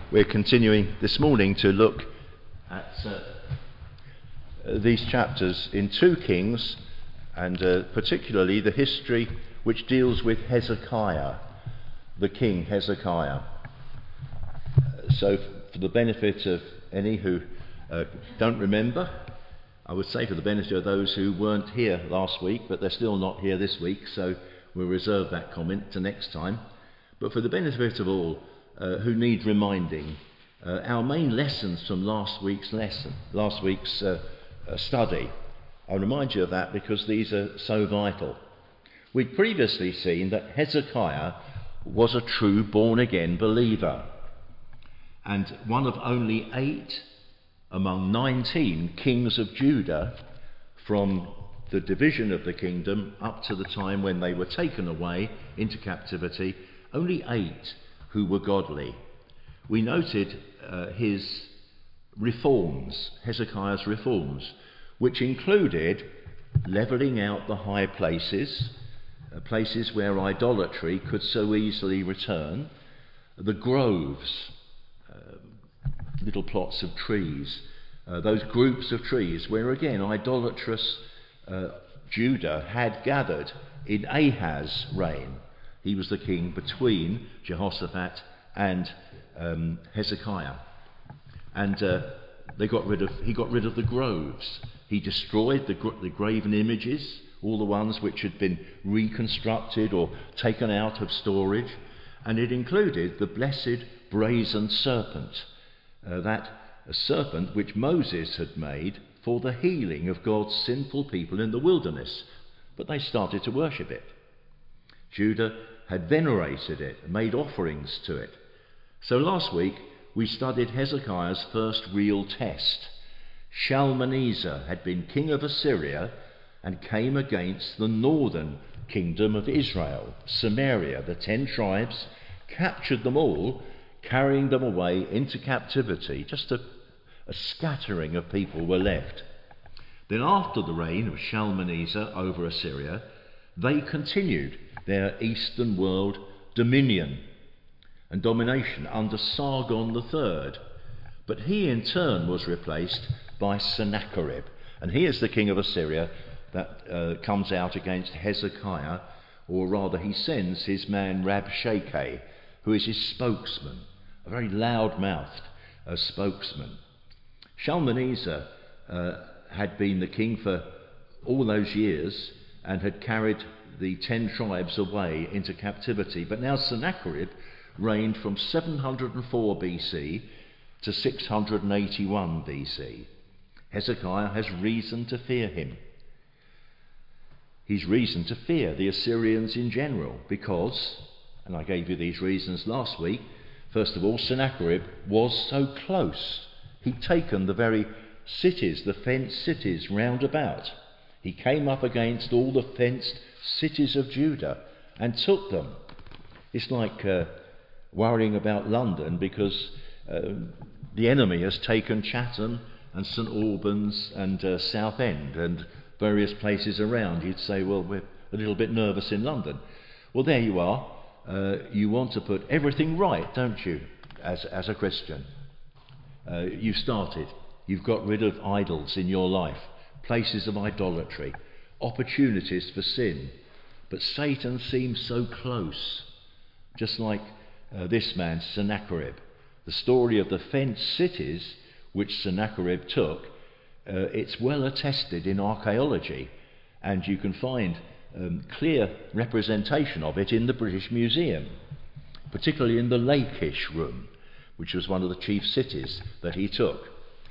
We're continuing this morning to look at these chapters in 2 Kings, and particularly the history which deals with Hezekiah, the king Hezekiah. So for the benefit of any who don't remember, I would say for the benefit of those who weren't here last week, but they're still not here this week, so we'll reserve that comment to next time. But for the benefit of all who need reminding, our main lessons from last week's study, I'll remind you of that because these are so vital. We'd previously seen that Hezekiah was a true born-again believer, and one of only 8 among 19 kings of Judah from the division of the kingdom up to the time when they were taken away into captivity, only 8 who were godly. We noted his reforms, Hezekiah's reforms, which included levelling out the high places, places where idolatry could so easily return, the groves, little plots of trees, those groups of trees where again idolatrous Judah had gathered in Ahaz's reign. He was the king between Jehoshaphat and Hezekiah, and he got rid of the groves. He destroyed the graven images, all the ones which had been reconstructed or taken out of storage, and it included the blessed brazen serpent, that serpent which Moses had made for the healing of God's sinful people in the wilderness, but they started to worship it. Judah had venerated it and made offerings to it. So last week we studied Hezekiah's first real test. Shalmaneser had been king of Assyria and came against the northern kingdom of Israel, Samaria, the 10 tribes, captured them all, carrying them away into captivity. Just a scattering of people were left. Then after the reign of Shalmaneser over Assyria, they continued their eastern world dominion and domination under Sargon III. But he in turn was replaced by Sennacherib, and he is the king of Assyria that comes out against Hezekiah, or rather he sends his man Rabshakeh, who is his spokesman, a very loud-mouthed spokesman. Shalmaneser had been the king for all those years and had carried the 10 tribes away into captivity, but now Sennacherib reigned from 704 BC to 681 BC. Hezekiah has reason to fear him. He's reason to fear the Assyrians in general because, and I gave you these reasons last week, first of all, Sennacherib was so close. He'd taken the very cities, the fenced cities round about. He came up against all the fenced cities of Judah and took them. It's like worrying about London because the enemy has taken Chatham and St Albans and Southend and various places around. You'd say, well, we're a little bit nervous in London. Well, there you are. You want to put everything right, don't you, as a Christian? You started. You've got rid of idols in your life, places of idolatry, opportunities for sin. But Satan seems so close, just like this man, Sennacherib. The story of the fenced cities which Sennacherib took, it's well attested in archaeology, and you can find clear representation of it in the British Museum, particularly in the Lachish room, which was one of the chief cities that he took.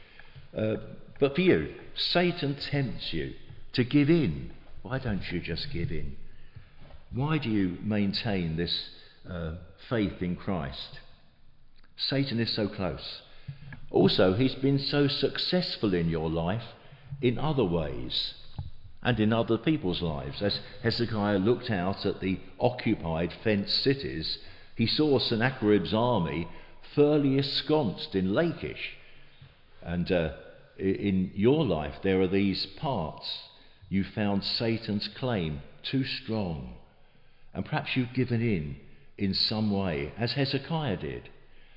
But for you, Satan tempts you to give in. Why don't you just give in? Why do you maintain this faith in Christ? Satan is so close. Also, he's been so successful in your life in other ways and in other people's lives. As Hezekiah looked out at the occupied fenced cities, he saw Sennacherib's army firmly ensconced in Lachish. And in your life there are these parts. You found Satan's claim too strong, and perhaps you've given in some way, as Hezekiah did.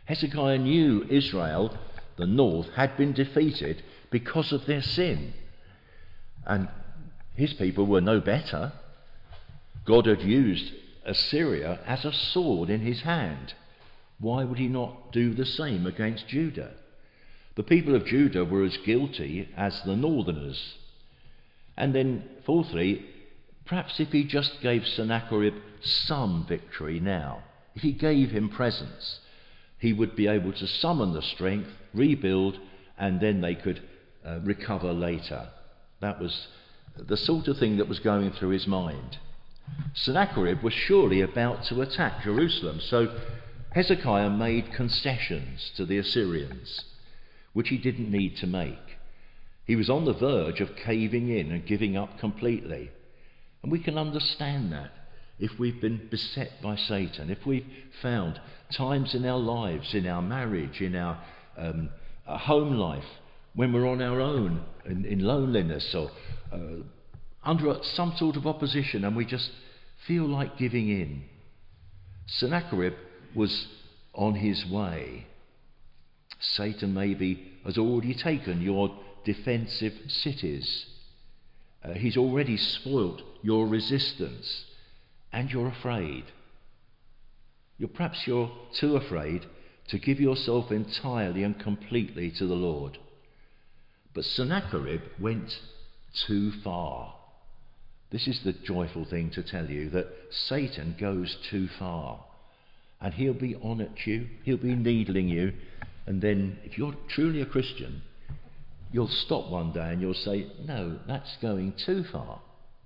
Hezekiah knew Israel, the north, had been defeated because of their sin. And his people were no better. God had used Assyria as a sword in his hand. Why would he not do the same against Judah? The people of Judah were as guilty as the northerners. And then, fourthly, perhaps if he just gave Sennacherib some victory now, if he gave him presents, he would be able to summon the strength, rebuild, and then they could recover later. That was the sort of thing that was going through his mind. Sennacherib was surely about to attack Jerusalem, so Hezekiah made concessions to the Assyrians, which he didn't need to make. He was on the verge of caving in and giving up completely. And we can understand that if we've been beset by Satan, if we've found times in our lives, in our marriage, in our home life, when we're on our own, in loneliness or under some sort of opposition, and we just feel like giving in. Sennacherib was on his way. Satan maybe has already taken your defensive cities. He's already spoilt your resistance, and you're afraid. Perhaps you're too afraid to give yourself entirely and completely to the Lord. But Sennacherib went too far. This is the joyful thing to tell you, that Satan goes too far. And he'll be on at you, he'll be needling you, and then if you're truly a Christian, you'll stop one day and you'll say, no, that's going too far.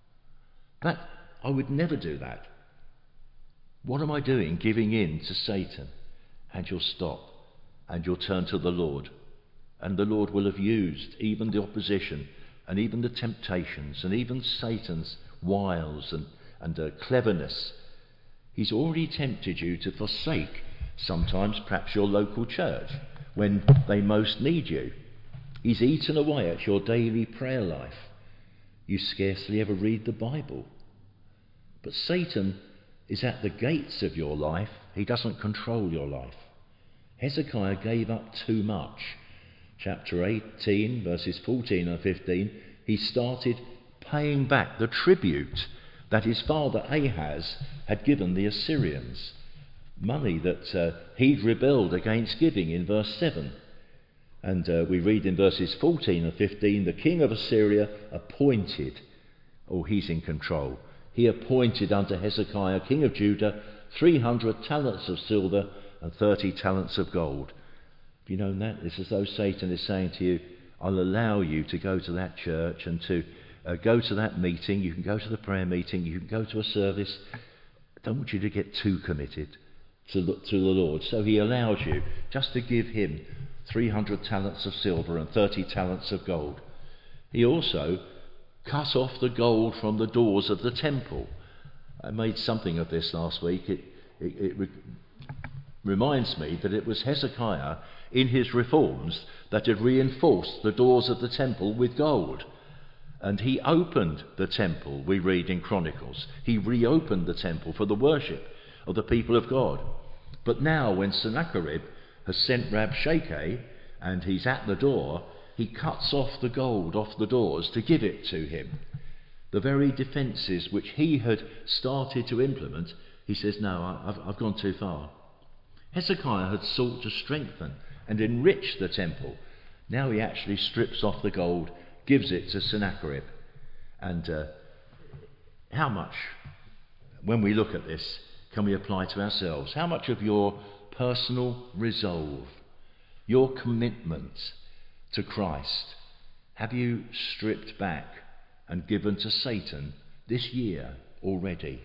I would never do that. What am I doing giving in to Satan? And you'll stop and you'll turn to the Lord. And the Lord will have used even the opposition and even the temptations and even Satan's wiles and cleverness. He's already tempted you to forsake sometimes perhaps your local church when they most need you. He's eaten away at your daily prayer life. You scarcely ever read the Bible. But Satan is at the gates of your life. He doesn't control your life. Hezekiah gave up too much. Chapter 18, verses 14 and 15, he started paying back the tribute that his father Ahaz had given the Assyrians. Money that he'd rebelled against giving in verse 7. And we read in verses 14 and 15, the king of Assyria appointed, he's in control, he appointed unto Hezekiah, king of Judah, 300 talents of silver and 30 talents of gold. Have you known that? It's as though Satan is saying to you, I'll allow you to go to that church and to go to that meeting. You can go to the prayer meeting. You can go to a service. I don't want you to get too committed to the Lord. So he allows you just to give him 300 talents of silver and 30 talents of gold. He also cut off the gold from the doors of the temple. I made something of this last week. It reminds me that it was Hezekiah in his reforms that had reinforced the doors of the temple with gold. And he opened the temple, we read in Chronicles. He reopened the temple for the worship of the people of God. But now when Sennacherib has sent Rabshakeh and he's at the door, he cuts off the gold off the doors to give it to him. The very defences which he had started to implement, he says, no, I've gone too far. Hezekiah had sought to strengthen and enrich the temple. Now he actually strips off the gold, gives it to Sennacherib. And how much, when we look at this, can we apply to ourselves? How much of your personal resolve, your commitment to Christ, have you stripped back and given to Satan this year already?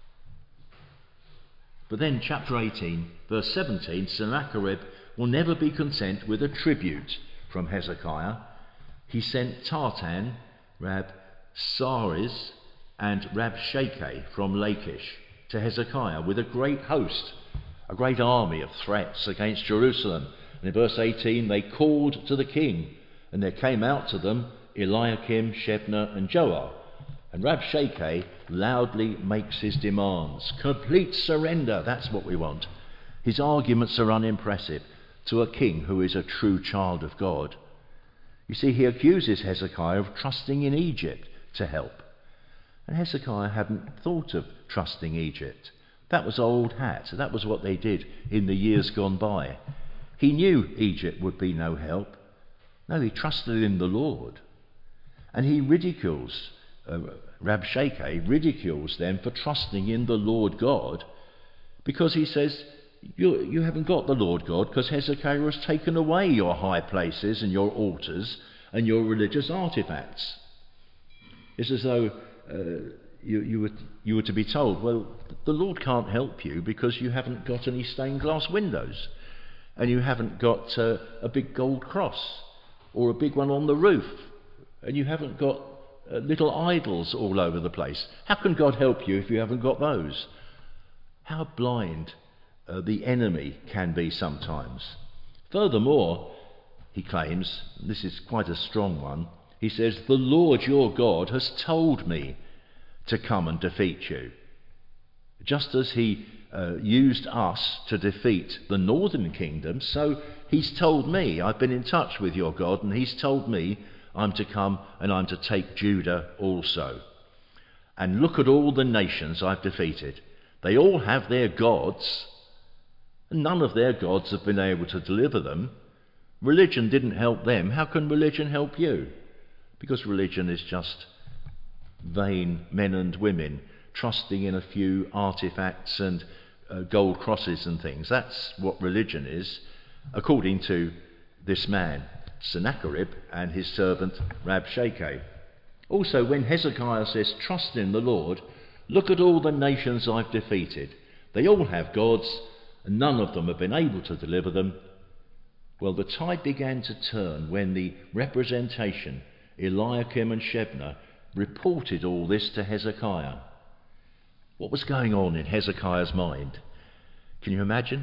But then chapter 18, verse 17, Sennacherib will never be content with a tribute from Hezekiah. He sent Tartan, Rabsaris, and Rabshakeh from Lachish to Hezekiah with a great host, a great army of threats against Jerusalem. And in verse 18, they called to the king, and there came out to them Eliakim, Shebna, and Joah. And Rabshakeh loudly makes his demands. Complete surrender, that's what we want. His arguments are unimpressive to a king who is a true child of God. You see, he accuses Hezekiah of trusting in Egypt to help. And Hezekiah hadn't thought of trusting Egypt. That was old hat. That was what they did in the years gone by. He knew Egypt would be no help. No, he trusted in the Lord. And he ridicules, Rabshakeh ridicules them for trusting in the Lord God, because he says, you haven't got the Lord God because Hezekiah has taken away your high places and your altars and your religious artifacts. It's as though you were to be told, well, the Lord can't help you because you haven't got any stained glass windows and you haven't got a big gold cross or a big one on the roof and you haven't got little idols all over the place. How can God help you if you haven't got those? How blind the enemy can be sometimes. Furthermore, he claims, this is quite a strong one, he says, the Lord your God has told me to come and defeat you. Just as he used us to defeat the northern kingdom, so he's told me, I've been in touch with your God, and he's told me I'm to come and I'm to take Judah also. And look at all the nations I've defeated. They all have their gods, and none of their gods have been able to deliver them. Religion didn't help them. How can religion help you? Because religion is just vain men and women trusting in a few artifacts and gold crosses and things. That's what religion is, according to this man, Sennacherib, and his servant Rabshakeh. Also, when Hezekiah says, trust in the Lord, look at all the nations I've defeated. They all have gods, and none of them have been able to deliver them. Well, the tide began to turn when the representation, Eliakim and Shebna, reported all this to Hezekiah. What was going on in Hezekiah's mind? Can you imagine?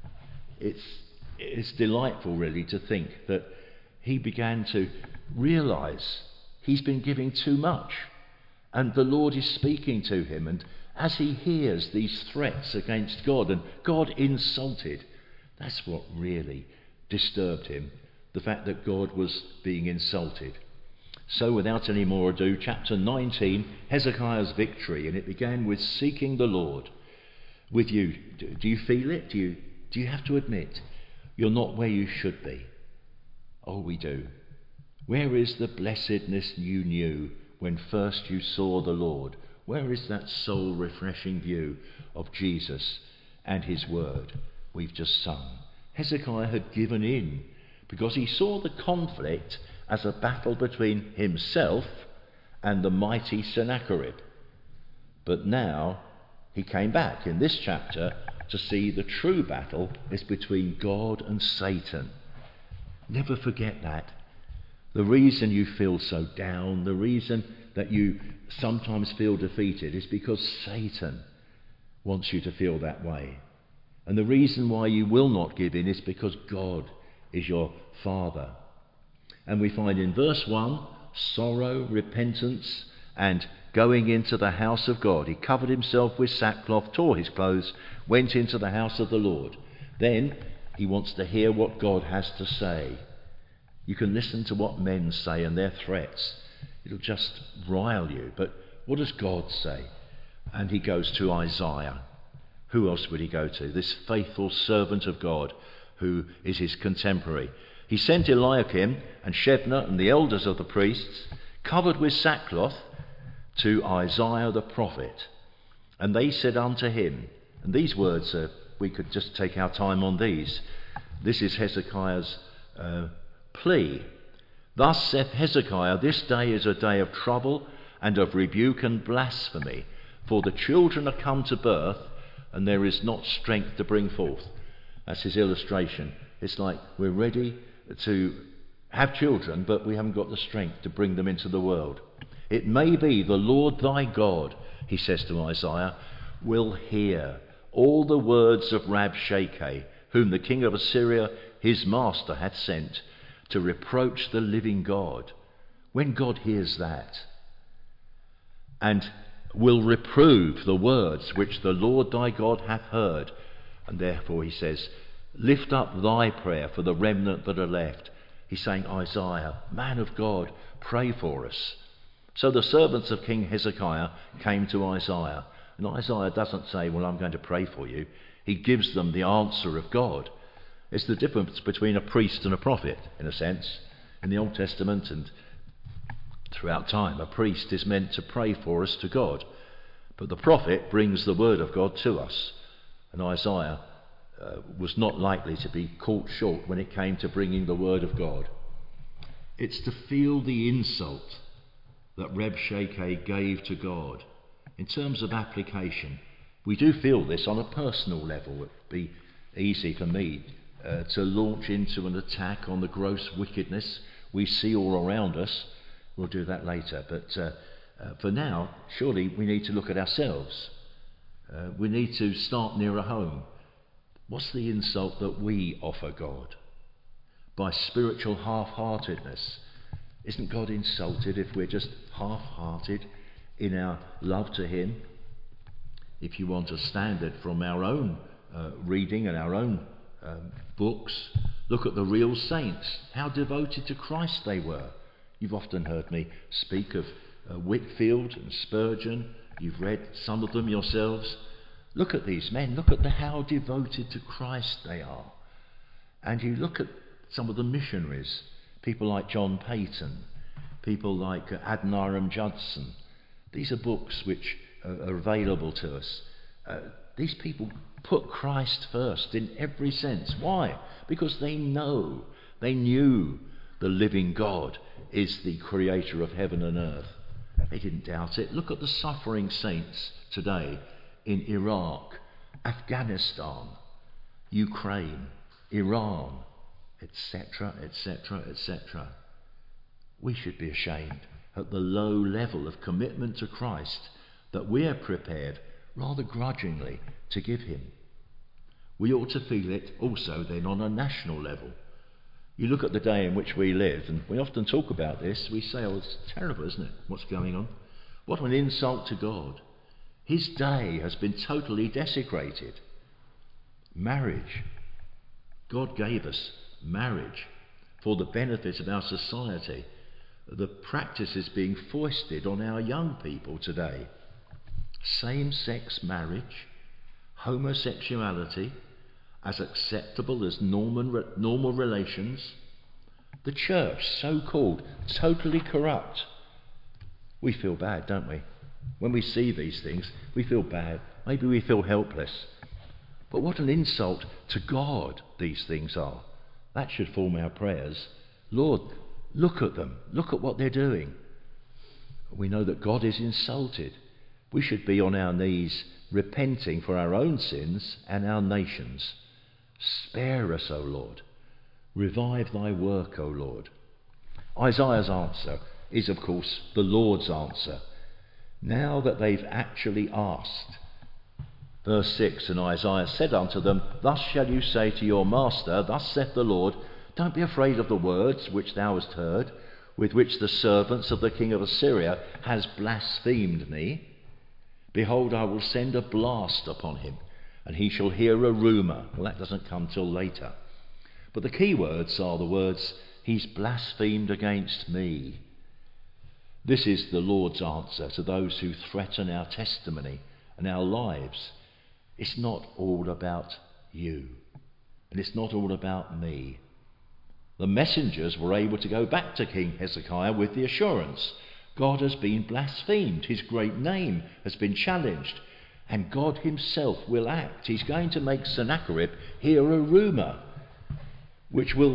It's delightful, really, to think that he began to realise he's been giving too much, and the Lord is speaking to him, and as he hears these threats against God, and God insulted, that's what really disturbed him, the fact that God was being insulted. So without any more ado, chapter 19, Hezekiah's victory, and it began with seeking the Lord. With you, do you feel it? Do you have to admit you're not where you should be? Oh, we do. Where is the blessedness you knew when first you saw the Lord? Where is that soul-refreshing view of Jesus and his word we've just sung? Hezekiah had given in because he saw the conflict as a battle between himself and the mighty Sennacherib. But now he came back in this chapter to see the true battle is between God and Satan. Never forget that. The reason you feel so down, the reason that you sometimes feel defeated is because Satan wants you to feel that way. And the reason why you will not give in is because God is your Father. And we find in verse 1, sorrow, repentance, and going into the house of God. He covered himself with sackcloth, tore his clothes, went into the house of the Lord. Then he wants to hear what God has to say. You can listen to what men say and their threats. It'll just rile you. But what does God say? And he goes to Isaiah. Who else would he go to? This faithful servant of God who is his contemporary. He sent Eliakim and Shebna and the elders of the priests, covered with sackcloth, to Isaiah the prophet. And they said unto him, and these words, we could just take our time on these. This is Hezekiah's plea. Thus saith Hezekiah, this day is a day of trouble and of rebuke and blasphemy, for the children are come to birth, and there is not strength to bring forth. That's his illustration. It's like we're ready to have children, but we haven't got the strength to bring them into the world. It may be the Lord thy God, he says to Isaiah, will hear all the words of Rabshakeh, whom the king of Assyria, his master, hath sent to reproach the living God. When God hears that, and will reprove the words which the Lord thy God hath heard, And therefore he says, lift up thy prayer for the remnant that are left. He's saying, Isaiah, man of God, pray for us. So the servants of King Hezekiah came to Isaiah. And Isaiah doesn't say, well, I'm going to pray for you. He gives them the answer of God. It's the difference between a priest and a prophet, in a sense. In the Old Testament and throughout time, a priest is meant to pray for us to God. But the prophet brings the word of God to us. And Isaiah was not likely to be caught short when it came to bringing the word of God. It's to feel the insult that Rabshakeh gave to God. In terms of application, we do feel this on a personal level. It would be easy for me to launch into an attack on the gross wickedness we see all around us. We'll do that later. But for now, surely we need to look at ourselves. We need to start nearer home. What's the insult that we offer God? By spiritual half-heartedness. Isn't God insulted if we're just half-hearted in our love to him? If you want a standard from our own reading and our own books, look at the real saints, how devoted to Christ they were. You've often heard me speak of Whitefield and Spurgeon. You've read some of them yourselves. Look at these men. Look at how devoted to Christ they are. And you look at some of the missionaries, people like John Peyton, people like Adoniram Judson. These are books which are available to us. These people put Christ first in every sense. Why? Because they knew the living God is the creator of heaven and earth. They didn't doubt it. Look at the suffering saints today in Iraq, Afghanistan, Ukraine, Iran, etc., etc., etc. We should be ashamed at the low level of commitment to Christ that we're prepared, rather grudgingly, to give him. We ought to feel it also then on a national level. You look at the day in which we live, and we often talk about this, we say, oh, it's terrible, isn't it, what's going on? What an insult to God. His day has been totally desecrated. Marriage. God gave us marriage for the benefit of our society. The practice is being foisted on our young people today. Same-sex marriage, homosexuality, as acceptable as normal relations. The church, so-called, totally corrupt. We feel bad, don't we? When we see these things, we feel bad. Maybe we feel helpless. But what an insult to God these things are. That should form our prayers. Lord, look at them. Look at what they're doing. We know that God is insulted. We should be on our knees repenting for our own sins and our nation's. Spare us, O Lord. Revive thy work, O Lord. Isaiah's answer is, of course, the Lord's answer. Now that they've actually asked. Verse 6, and Isaiah said unto them, thus shall you say to your master, thus saith the Lord, don't be afraid of the words which thou hast heard, with which the servants of the king of Assyria has blasphemed me. Behold, I will send a blast upon him, and he shall hear a rumour. Well, that doesn't come till later. But the key words are the words, he's blasphemed against me. This is the Lord's answer to those who threaten our testimony and our lives. It's not all about you, and it's not all about me. The messengers were able to go back to King Hezekiah with the assurance, God has been blasphemed, his great name has been challenged, and God himself will act. He's going to make Sennacherib hear a rumour which will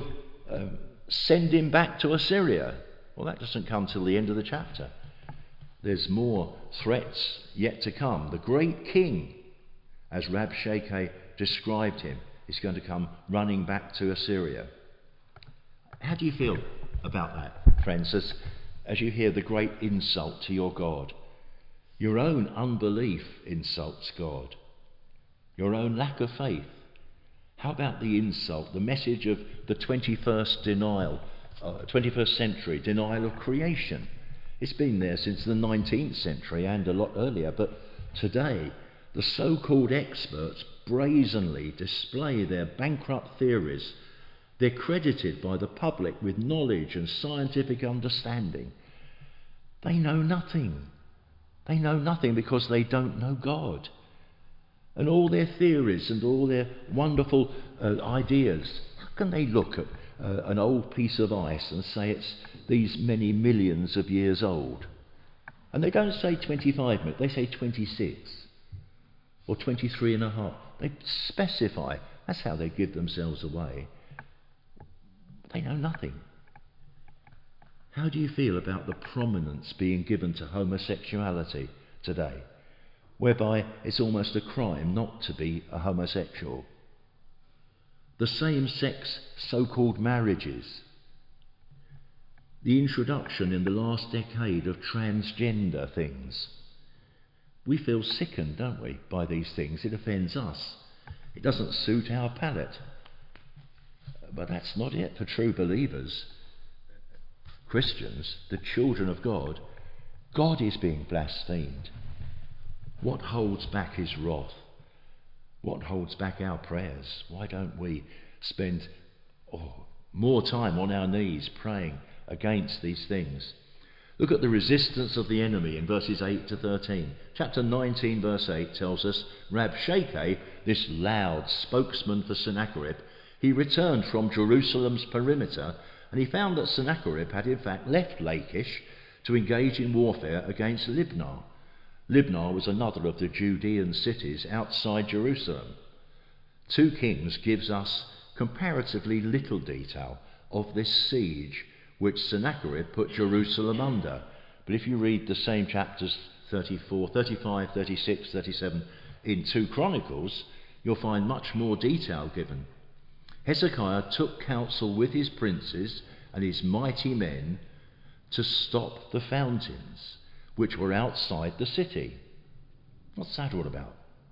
send him back to Assyria. Well, that doesn't come till the end of the chapter. There's more threats yet to come. The great king, as Rabshakeh described him, is going to come running back to Assyria. How do you feel about that, friends, as you hear the great insult to your God? Your own unbelief insults God. Your own lack of faith. How about the insult, the message of the 21st century denial of creation? It's been there since the 19th century and a lot earlier, but today the so-called experts brazenly display their bankrupt theories. They're credited by the public with knowledge and scientific understanding. They know nothing. They know nothing because they don't know God. And all their theories and all their wonderful ideas, how can they look at an old piece of ice and say it's these many millions of years old? And they don't say 25 minutes, they say 26 or 23 and a half. They specify. That's how they give themselves away. They know nothing. How do you feel about the prominence being given to homosexuality today, whereby it's almost a crime not to be a homosexual? The same-sex so-called marriages, the introduction in the last decade of transgender things. We feel sickened, don't we, by these things. It offends us. It doesn't suit our palate. But that's not it for true believers. Christians, the children of God, God is being blasphemed. What holds back his wrath? What holds back our prayers? Why don't we spend more time on our knees praying against these things? Look at the resistance of the enemy in verses 8 to 13. Chapter 19 verse 8 tells us, Rabshakeh, this loud spokesman for Sennacherib, he returned from Jerusalem's perimeter, and he found that Sennacherib had in fact left Lachish to engage in warfare against Libnah. Libnah was another of the Judean cities outside Jerusalem. 2 Kings gives us comparatively little detail of this siege which Sennacherib put Jerusalem under. But if you read the same chapters 34, 35, 36, 37 in 2 Chronicles, you'll find much more detail given. Hezekiah took counsel with his princes and his mighty men to stop the fountains which were outside the city. What's that all about?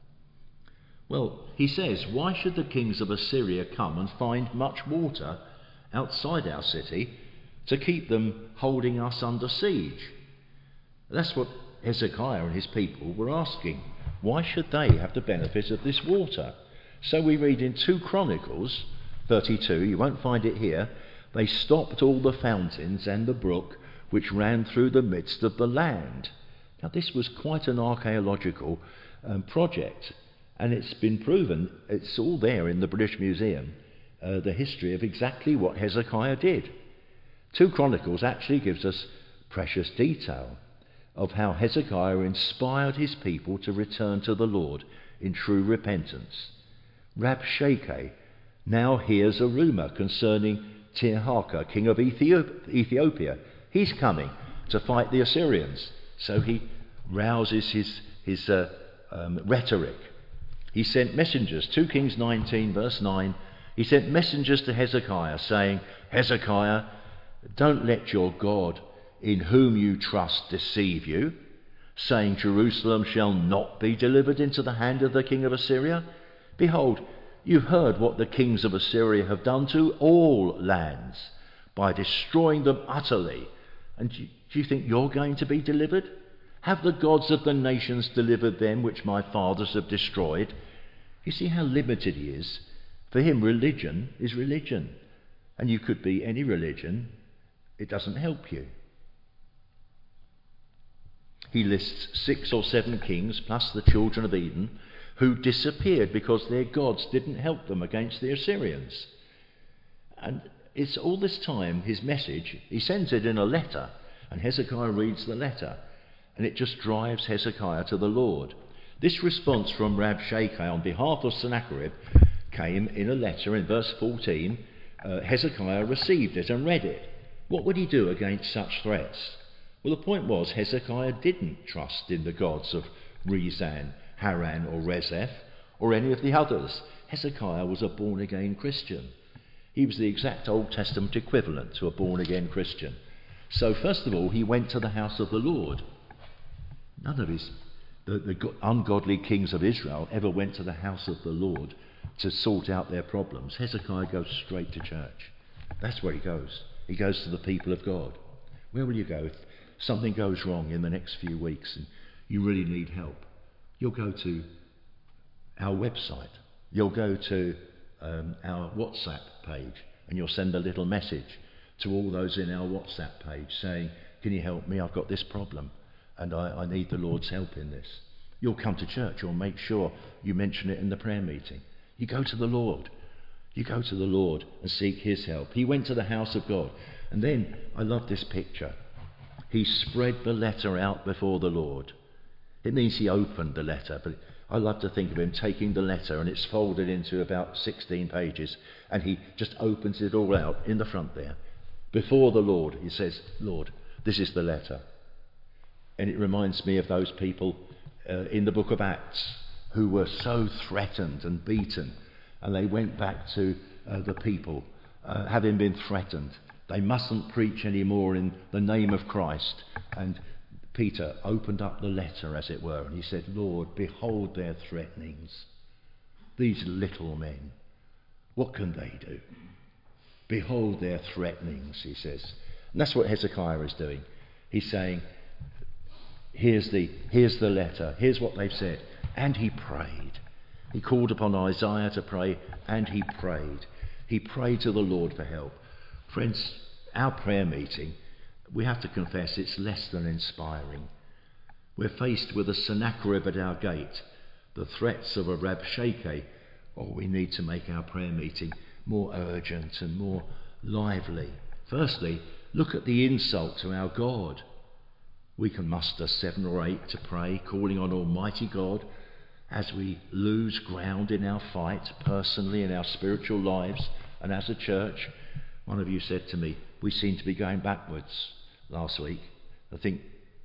Well, he says, why should the kings of Assyria come and find much water outside our city to keep them holding us under siege? That's what Hezekiah and his people were asking. Why should they have the benefit of this water? So we read in 2 Chronicles 32, you won't find it here, they stopped all the fountains and the brook which ran through the midst of the land. Now this was quite an archaeological project, and it's been proven, it's all there in the British Museum, the history of exactly what Hezekiah did. 2 Chronicles actually gives us precious detail of how Hezekiah inspired his people to return to the Lord in true repentance. Rabshakeh now hears a rumour concerning Tirhakah, king of Ethiopia. He's coming to fight the Assyrians. So he rouses his rhetoric. He sent messengers, 2 Kings 19 verse 9, he sent messengers to Hezekiah saying, Hezekiah, don't let your God in whom you trust deceive you, saying Jerusalem shall not be delivered into the hand of the king of Assyria. Behold, you've heard what the kings of Assyria have done to all lands by destroying them utterly. And do you think you're going to be delivered? Have the gods of the nations delivered them which my fathers have destroyed? You see how limited he is. For him, religion is religion. And you could be any religion. It doesn't help you. He lists 6 or 7 kings, plus the children of Eden, who disappeared because their gods didn't help them against the Assyrians. And it's all this time his message, he sends it in a letter, and Hezekiah reads the letter, and it just drives Hezekiah to the Lord. This response from Rabshakeh on behalf of Sennacherib came in a letter in verse 14. Hezekiah received it and read it. What would he do against such threats? Well, the point was Hezekiah didn't trust in the gods of Rezan, Haran or Rezeph or any of the others. Hezekiah was a born-again Christian. He was the exact Old Testament equivalent to a born-again Christian. So first of all, he went to the house of the Lord. None of the ungodly kings of Israel ever went to the house of the Lord to sort out their problems. Hezekiah goes straight to church. That's where he goes. He goes to the people of God. Where will you go if something goes wrong in the next few weeks and you really need help? You'll go to our website, you'll go to our WhatsApp page and you'll send a little message to all those in our WhatsApp page saying, can you help me? I've got this problem and I need the Lord's help in this. You'll come to church. You'll make sure you mention it in the prayer meeting. You go to the Lord. You go to the Lord and seek his help. He went to the house of God. And then, I love this picture. He spread the letter out before the Lord. It means he opened the letter, but I love to think of him taking the letter and it's folded into about 16 pages and he just opens it all out in the front there. Before the Lord, he says, Lord, this is the letter. And it reminds me of those people in the book of Acts who were so threatened and beaten, and they went back to the people having been threatened. They mustn't preach anymore in the name of Christ. And Peter opened up the letter, as it were, and he said, Lord, behold their threatenings. These little men, what can they do? Behold their threatenings, he says. And that's what Hezekiah is doing. He's saying, here's the letter, here's what they've said. And he prayed. He called upon Isaiah to pray, and he prayed. He prayed to the Lord for help. Friends, our prayer meeting, we have to confess, it's less than inspiring. We're faced with a Sennacherib at our gate, the threats of a Rabshakeh, or we need to make our prayer meeting more urgent and more lively. Firstly, look at the insult to our God. We can muster 7 or 8 to pray, calling on Almighty God as we lose ground in our fight, personally, in our spiritual lives, and as a church. One of you said to me, we seem to be going backwards last week. I think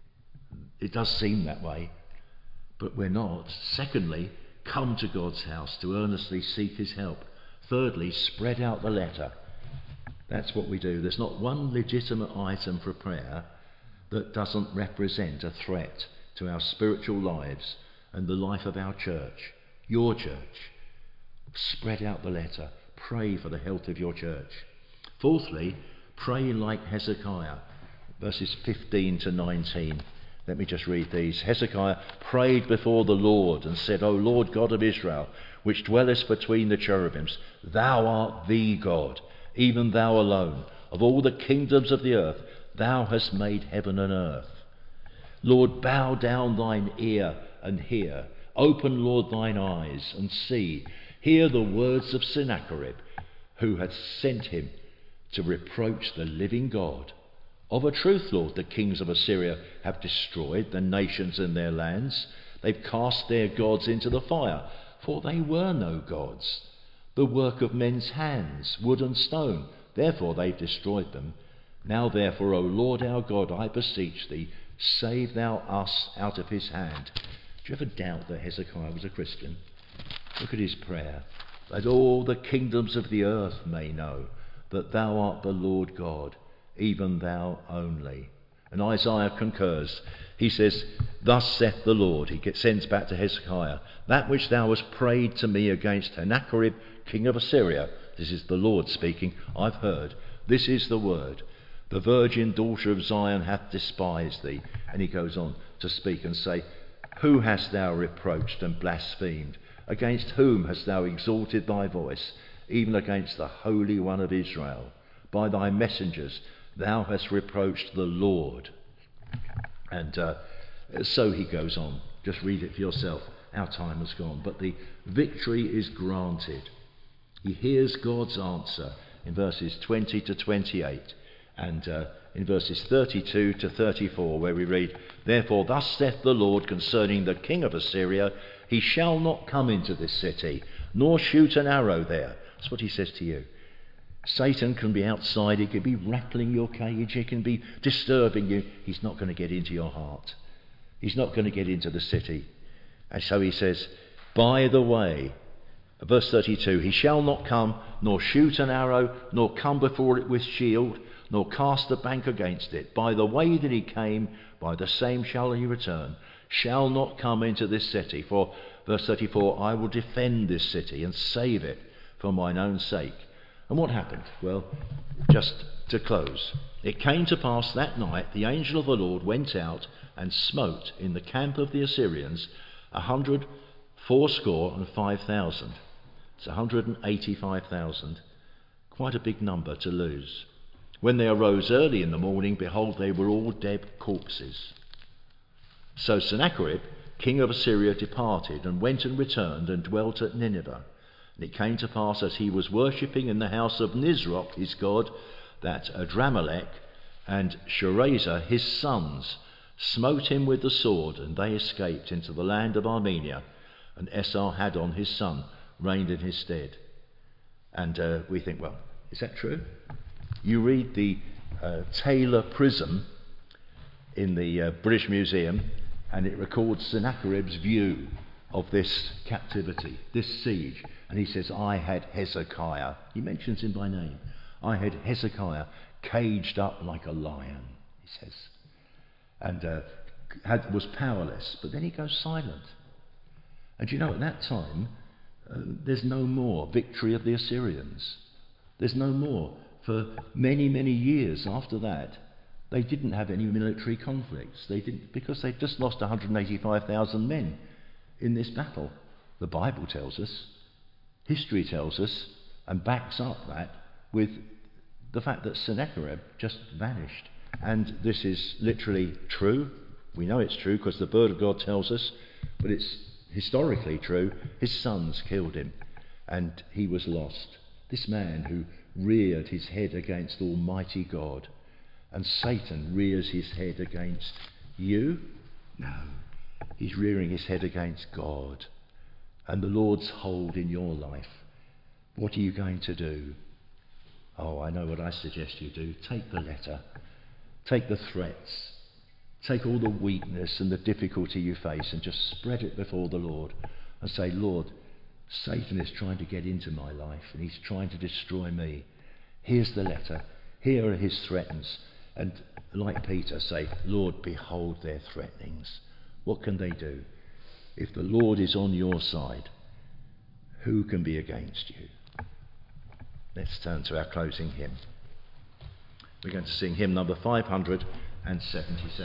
it does seem that way, but we're not. Secondly, come to God's house to earnestly seek his help. Thirdly, spread out the letter. That's what we do. There's not one legitimate item for prayer that doesn't represent a threat to our spiritual lives and the life of our church, your church. Spread out the letter. Pray for the health of your church. Fourthly, pray like Hezekiah, verses 15 to 19. Let me just read these. Hezekiah prayed before the Lord and said, O Lord God of Israel, which dwellest between the cherubims, thou art the God, even thou alone. Of all the kingdoms of the earth, thou hast made heaven and earth. Lord, bow down thine ear and hear. Open, Lord, thine eyes and see. Hear the words of Sennacherib, who hath sent him to reproach the living God. Of a truth, Lord, the kings of Assyria have destroyed the nations and their lands. They've cast their gods into the fire, for they were no gods, the work of men's hands, wood and stone. Therefore they've destroyed them. Now therefore, O Lord our God, I beseech thee, save thou us out of his hand. Do you ever doubt that Hezekiah was a Christian? Look at his prayer. That all the kingdoms of the earth may know that thou art the Lord God, even thou only. And Isaiah concurs. He says, thus saith the Lord. He sends back to Hezekiah, that which thou hast prayed to me against Sennacherib, king of Assyria. This is the Lord speaking. I've heard. This is the word. The virgin daughter of Zion hath despised thee. And he goes on to speak and say, who hast thou reproached and blasphemed? Against whom hast thou exalted thy voice? Even against the Holy One of Israel. By thy messengers thou hast reproached the Lord. And so he goes on. Just read it for yourself. Our time has gone. But the victory is granted. He hears God's answer in verses 20 to 28 and in verses 32 to 34, where we read, therefore thus saith the Lord concerning the king of Assyria, he shall not come into this city, nor shoot an arrow there. That's what he says to you. Satan can be outside, he can be rattling your cage, he can be disturbing you. He's not going to get into your heart. He's not going to get into the city. And so he says, by the way, verse 32, he shall not come, nor shoot an arrow, nor come before it with shield, nor cast a bank against it. By the way that he came, by the same shall he return. Shall not come into this city. For, verse 34, I will defend this city and save it for mine own sake. And what happened? Well, just to close. It came to pass that night, the angel of the Lord went out and smote in the camp of the Assyrians 185,000. It's 185,000. Quite a big number to lose. When they arose early in the morning, behold, they were all dead corpses. So Sennacherib, king of Assyria, departed and went and returned and dwelt at Nineveh. And it came to pass, as he was worshipping in the house of Nisroch his god, that Adramelech and Sharezer his sons smote him with the sword, and they escaped into the land of Armenia, and Esarhaddon his son reigned in his stead. And we think, well, is that true? You read the Taylor Prism in the British Museum, and it records Sennacherib's view of this captivity, this siege. And he says, I had Hezekiah. He mentions him by name. I had Hezekiah caged up like a lion, he says, and was powerless. But then he goes silent. And you know, at that time, there's no more victory of the Assyrians. There's no more. For many, many years after that, they didn't have any military conflicts. They didn't, because they'd just lost 185,000 men in this battle. The Bible tells us, history tells us, and backs up that with the fact that Sennacherib just vanished. And this is literally true. We know it's true because the Word of God tells us, but it's historically true. His sons killed him, and he was lost. This man who reared his head against Almighty God, and Satan rears his head against you? No, he's rearing his head against God and the Lord's hold in your life. What are you going to do? Oh, I know what I suggest you do. Take the letter, take the threats, take all the weakness and the difficulty you face, and just spread it before the Lord and say, Lord, Satan is trying to get into my life and he's trying to destroy me. Here's the letter. Here are his threats. And like Peter, say, Lord, behold their threatenings. What can they do? If the Lord is on your side, who can be against you? Let's turn to our closing hymn. We're going to sing hymn number 577.